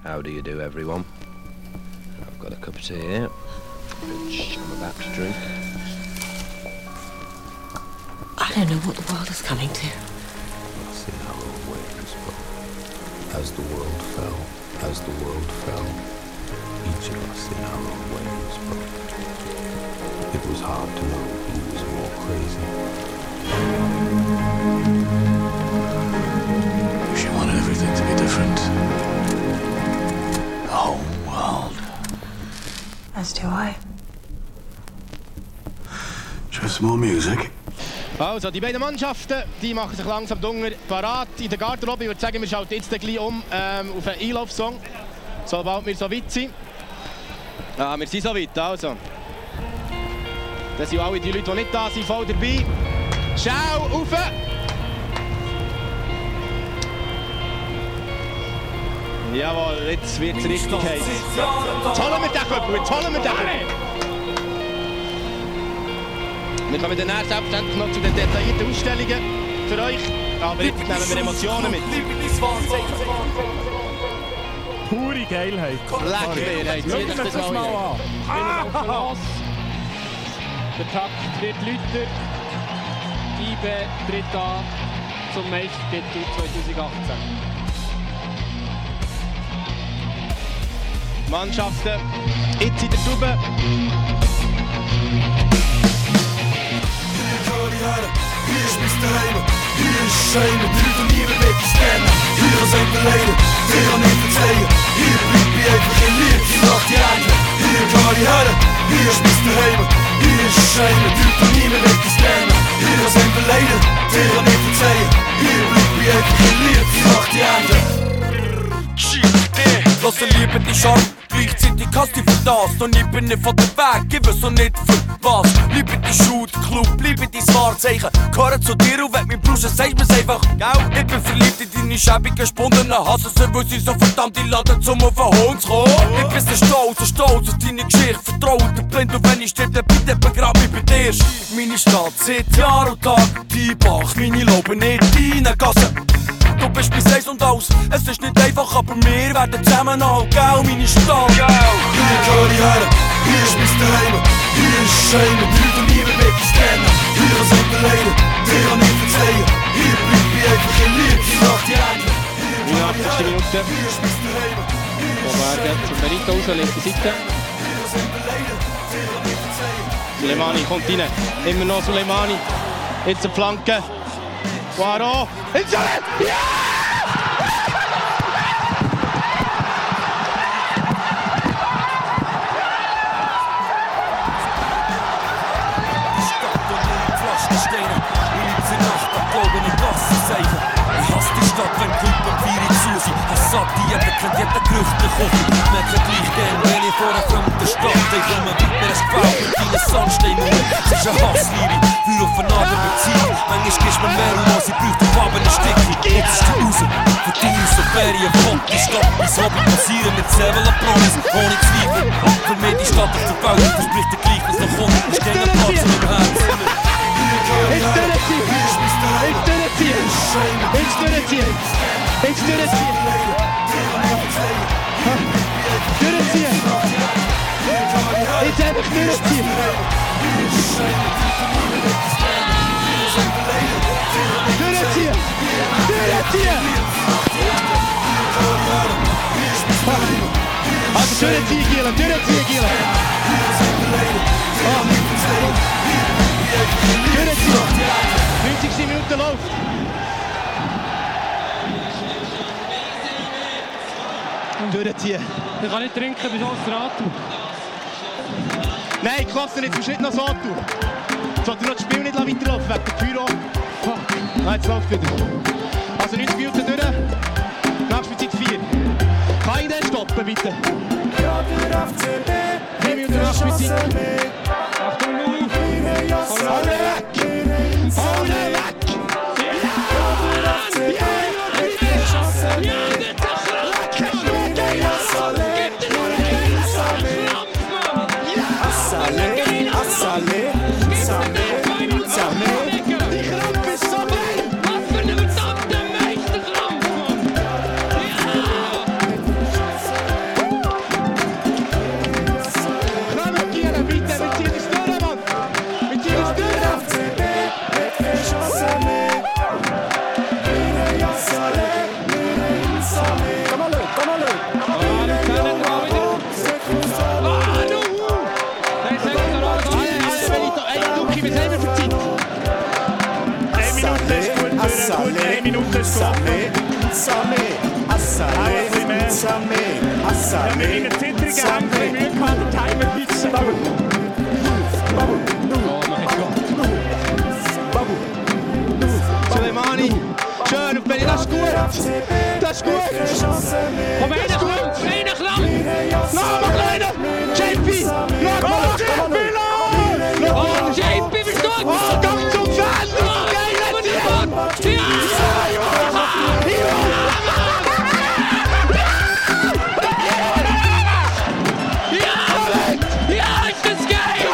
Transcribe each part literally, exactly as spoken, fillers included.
How do you do, everyone? I've got a cup of tea here, which I'm about to drink. I don't know what the world is coming to. Lost in our own ways, but as the world fell, as the world fell, each of us in our own ways, but it was hard to know who was more crazy. She wanted everything to be different. The whole world. As do I. Just more music. Also, die beiden Mannschaften die machen sich langsam dunkel parat in der Garderobe. Ich würde sagen, wir schalten jetzt gleich um ähm, auf einen Einlaufsong, sobald wir so weit sind. Ja, wir sind so weit, also. Das sind alle die Leute, die nicht da sind, voll dabei. Schau, rauf! Jawohl, jetzt wird es richtig heiß. Jetzt holen wir den Köpfe, jetzt holen wir den Köpfe. Wir kommen dann selbstverständlich noch zu den detaillierten Ausstellungen für euch. Aber jetzt nehmen wir Emotionen mit. Pure Geilheit. Lecker, hey, zieht euch das mal an. Ah. Der Takt wird lauter. I B E tritt an zum Meistertitel zwanzig achtzehn. Mannschaften, jetzt in der Stube. Hier ist Mister Heimer, hier ist Scheine, die Turniere weg ist kennen. Hier sind wir Leine, die kann nicht verzeihen. Hier bleibt ich einfach in Lied, die macht die Engel. Hier kann ich hören, hier ist Mister Heimer, hier ist Scheine, die Turniere weg ist kennen. Hier sind wir Leine, die kann nicht verzeihen. Hier bleibt ich einfach in Lied, die macht die Engel. Lass dir lieber die Charme, gleichzeitig hast du für das. Und ich bin nicht von der Weg, ich weiß so nicht für was. Liebe die Schule, der Club, liebe dein Wahrzeichen. Gehöre zu dir und wenn mein Bruder sagt mir's einfach, gell? Ich bin verliebt in deine schäbigen Spunden, hasse sie, weil sie so verdammt einladen, zum auf den Hohn zu kommen. Ich bin so stolz, so stolz auf deine Geschichte, vertraut dir blind und wenn ich stirb, dann bitte begrab mich bei dir. Meine Stadt seit Jahr und Tag, die Bach, meine Lauben nicht deine Gasse. Du bist mein Seins und Aus, es ist nicht einfach, aber wir werden zusammenhalten, gell, meine Stadt. Hier kann ich hören, hier ist Mister Heimer, hier ist Scheine, die Turniere weg ist kennen. Hier sind wir Leine, die kann nicht verzeihen. Hier bleibt ich einfach in Lied, die macht die Engel. neunundachtzigste Minute. Wo werden zum Benito raus, linke Seite. Suleimani kommt rein, immer noch Suleimani. Jetzt eine Flanke. Poirot, Insolent! Ja! Ich hasse die Stadt, wenn Club und Vieri zu sind. Hassad, die jeder kennt jeder Gerücht der Koche. Merke gleich gern, wenn ich vor einer fremden Stadt. Ich komme mit mir ein Gefällt mit deinen Sandsteinmauern. Es ist eine Hassliebe, für aufeinander Beziehung. Manchmal gibst du mir mehr und was ich brauche, du Farben ein Stückchen. Jetzt ist die raus, für dich aus der Ferien kommt die Stadt. Mein Hobby passieren mit Sevel und Promis, ohne Zweifel. Für mich die Stadt auf der Welt, verspricht dir gleich, was noch kommt. Ich gehe einen Platz in meinem Herz. It's durchziehen! It's durchziehen! It's durchziehen! It's durchziehen! Durchziehen! Jetzt einfach durchziehen! Durchziehen! Durchziehen! Also durchziehen, Gielen! Durchziehen, Gielen! neunzigste Minute läuft. Durchziehen. Ich kann nicht trinken, bis außer Atem. Nein, Klasse nicht, zum Schritt noch so tun. Ich sollte noch das Spiel nicht weiterlaufen, wegen der Pyro. Nein, jetzt läuft wieder. Also neunzig Minuten durch. Nachspielzeit vier. Kann ich den stoppen, bitte? vier Minuten Nachspielzeit. Achtung, Null. Alle weg! Alle weg! Assame, Assame, Assame, Assame, Assame. Ja, wir in der zittrigen Hand ein bisschen Mühe gehabt, den Timer pitchen. Suleimani, schön auf Benni, das ist gut. Das ist gut. Komm, einer klammt, einer klammt. Noch mal kleiner. J P, noch mal J P, Oh, J P, bist du gut? Oh, komm zum Fan. Geil, Ja, ist das geil!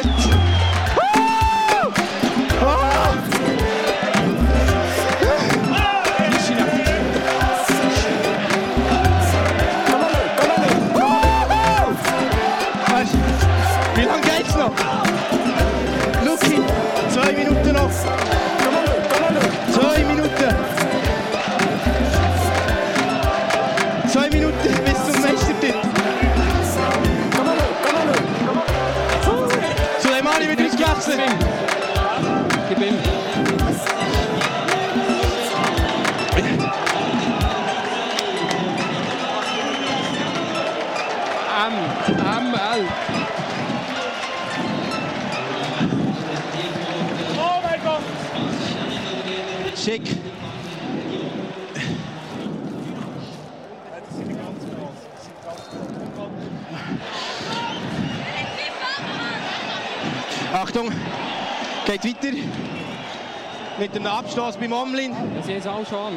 Wie lange geht's noch? Luki, zwei Minuten noch. Zwei Minuten. Zwei Minuten bis zum Meistertitel. Suleimani wird ausgewechselt. Gib ihm. M, M, L. Oh mein Gott! Schick. Achtung, geht weiter. Mit dem Abstoß beim Omlin. Das ist auch schon.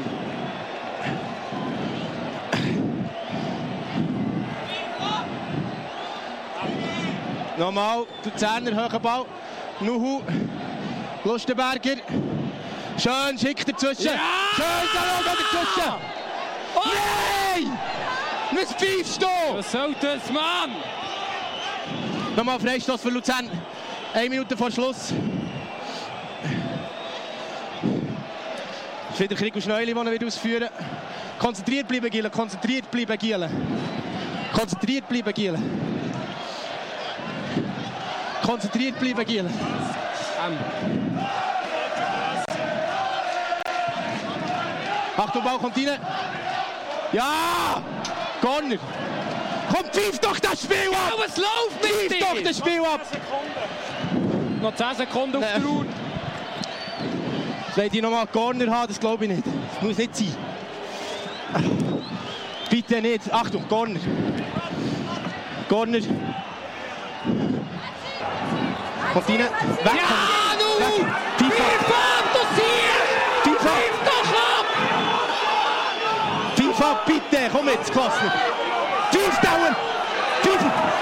Nochmal, der Zehner, hoher Ball. Nuhu, Lustenberger. Schön, schickt dazwischen. Ja! Schön, Salon dazwischen. Oh! Nein! Was pfeifst du? Was soll das, Mann? Nochmal Freistoß für Luzern. Eine Minute vor Schluss. Das ist wieder Krigo Schneuli, den er ausführen. Konzentriert bleiben, Gielen. Konzentriert bleiben, Gielen. Konzentriert bleiben, Gielen. Konzentriert bleiben, Gielen. M. Achtung, Ball kommt rein. Ja! Corner. Komm, pfiff doch das Spiel ab! Ja, was läuft mit Pfiff dir? doch das Spiel ab! Noch zehn Sekunden auf Nee. der Uhr. Wollt ihr nochmal einen Corner haben? Das glaube ich nicht. Das muss nicht sein. Bitte nicht. Achtung, Corner. Corner. Kommt rein. Weg. Ja, nu! Weg. Pfiff FIFA. ab, du Sieg! FIFA. Pfiff doch ab! FIFA, bitte. Komm jetzt, Klasse. Pfiff dauern. Pfiff.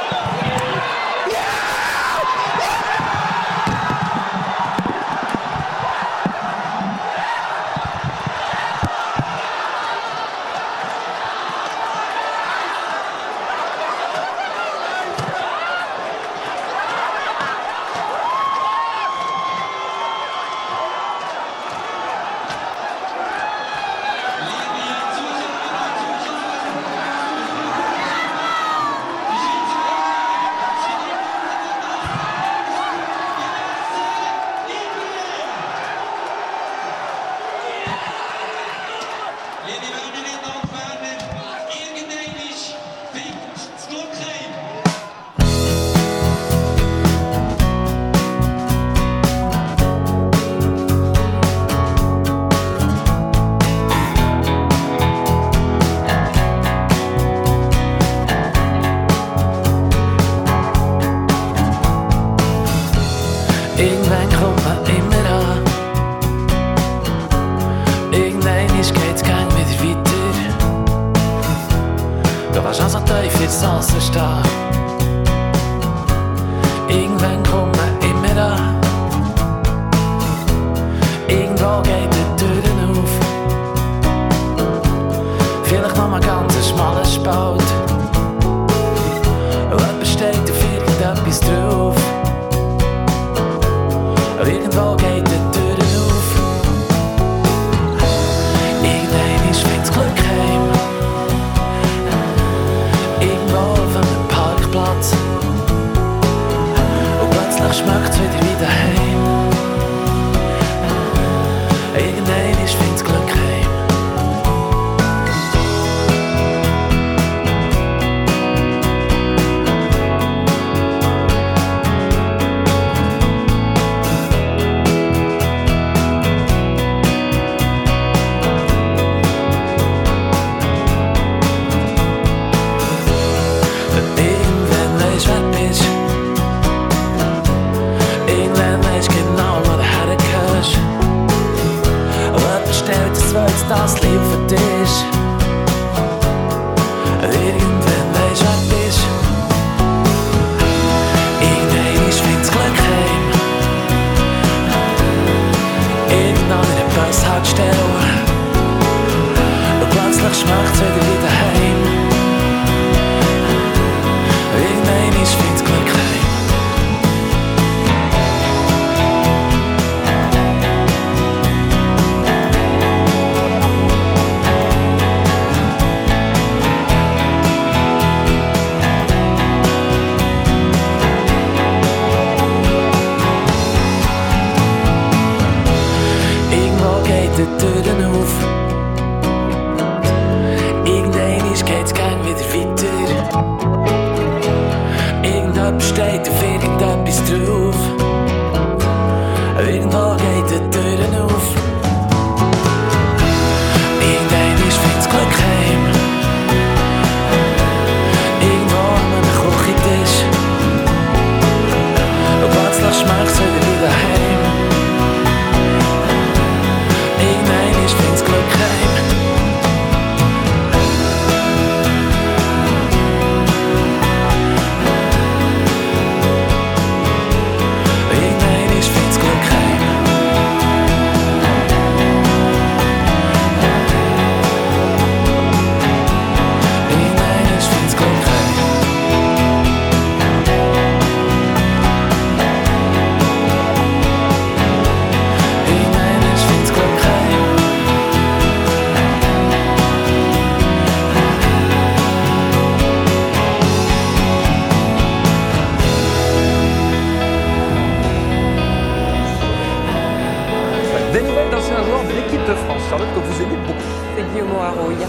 Irgendwann kommt man immer an. Irgendwann geht's gang wieder weiter. Du kannst also tief ins Wasser stehen. Irgendwann kommt man immer an. Irgendwo geht die Türen auf. Vielleicht noch mal ganz ein schmaler Spalt. Und jemand steht auf irgendetwas drauf. Irgendwo geht die Türen auf. Irgendwann ist fängt's Glück heim. Irgendwo auf einem Parkplatz. Und plötzlich schmeckt's wieder wie daheim. Irgendwann ist fängt's Glück heim.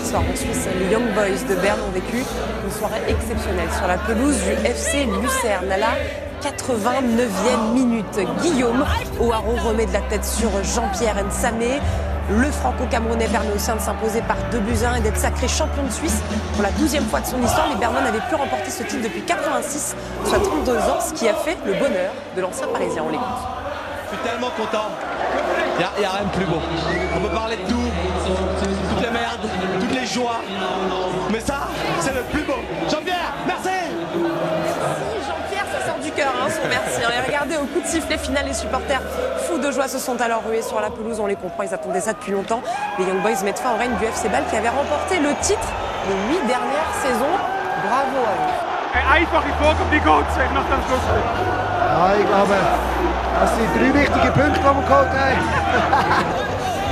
soir en Suisse, les Young Boys de Berne ont vécu une soirée exceptionnelle sur la pelouse du F C Lucerne. À la quatre-vingt-neuvième minute, Guillaume O'Haraud remet de la tête sur Jean-Pierre Nsamé. Le franco-camerounais permet au Sien de s'imposer par deux buts à un et d'être sacré champion de Suisse pour la douzième fois de son histoire. Les Bernois n'avaient plus remporté ce titre depuis quatre-vingt-six, soit trente-deux ans, ce qui a fait le bonheur de l'ancien Parisien. On l'écoute. Je suis tellement content. Il n'y a, a rien de plus beau. On peut parler de tout, toutes les merdes, toutes les joies. Mais ça, c'est le plus beau. Jean-Pierre, merci. Merci Jean-Pierre, ça sort du cœur, hein, son merci. Et regardez, au coup de sifflet final, les supporters fous de joie se sont alors rués sur la pelouse. On les comprend, ils attendaient ça depuis longtemps. Les Young Boys mettent fin au règne du F C Bâle qui avait remporté le titre les huit dernières saisons. Bravo à eux. Einfach in Vorgabe die Gold sein nach dem Schlussstrich. Ja, ich glaube, das sind drei wichtige Punkte, die wir geholt haben.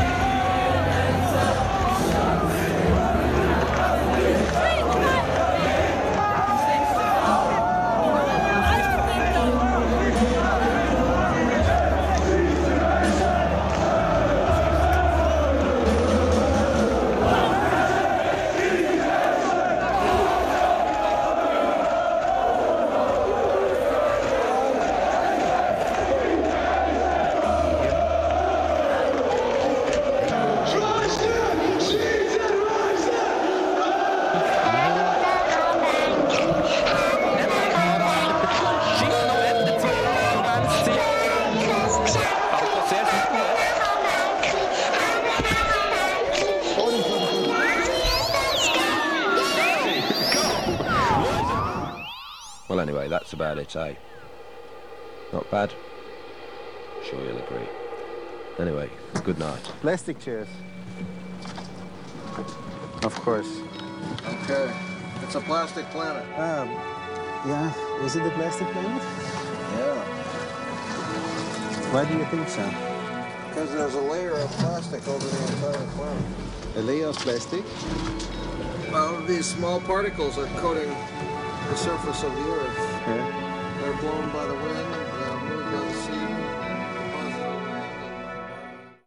Well, anyway, that's about it, eh? Not bad? Sure you'll agree. Anyway, good night. Plastic chairs. Of course. Okay. It's a plastic planet. Um, yeah, is it a plastic planet? Yeah. Why do you think so? Because there's a layer of plastic over the entire planet. A layer of plastic? Well, these small particles are coating the surface of the Earth. Yeah. They're blown by the wind, uh, moved by the sea,